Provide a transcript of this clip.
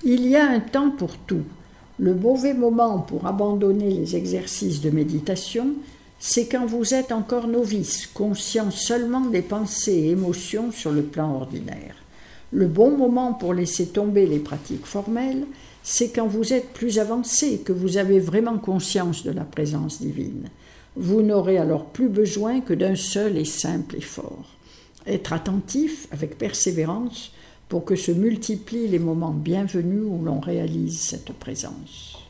Il y a un temps pour tout. Le mauvais moment pour abandonner les exercices de méditation, c'est quand vous êtes encore novice, conscient seulement des pensées et émotions sur le plan ordinaire. Le bon moment pour laisser tomber les pratiques formelles, c'est quand vous êtes plus avancé, que vous avez vraiment conscience de la présence divine. Vous n'aurez alors plus besoin que d'un seul et simple effort. Être attentif, avec persévérance, pour que se multiplient les moments bienvenus où l'on réalise cette présence.